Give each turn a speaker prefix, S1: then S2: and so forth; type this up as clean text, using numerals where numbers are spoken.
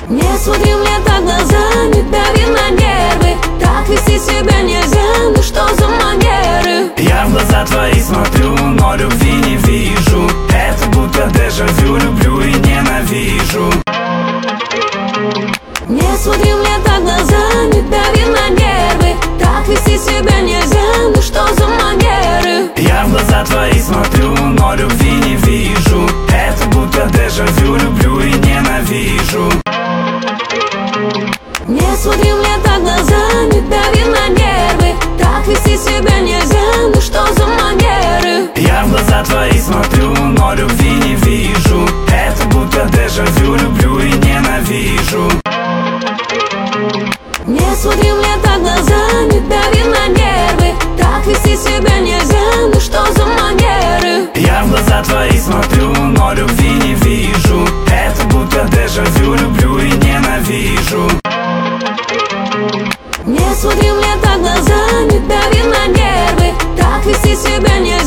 S1: Не смотри мне так в глаза, не дави на нервы. Так вести себя нельзя, ну что за манеры?
S2: Я в глаза твои смотрю, но любви не вижу. Это будто дежавю, люблю и ненавижу.
S1: Не смотри мне так в глаза, не дави на нервы. Так вести себя нельзя, ну что за манеры?
S2: Я в глаза твои смотрю, но любви не вижу. Это будто дежавю, люблю и ненавижу.
S1: Не смотри мне так в глаза, не дави на нервы. Так вести себя нельзя, ну что за манеры?
S2: Я в глаза твои смотрю, но любви не вижу. Это будто дежавю, люблю и ненавижу.
S1: Не смотри мне так в глаза, не дави на нервы. Так вести себя нельзя, ну что за манеры?
S2: Я в глаза твои смотрю, но любви не вижу. Это будто дежавю, люблю и ненавижу.
S1: Не смотри мне так в глаза, не дави на нервы. Так вести себя нельзя.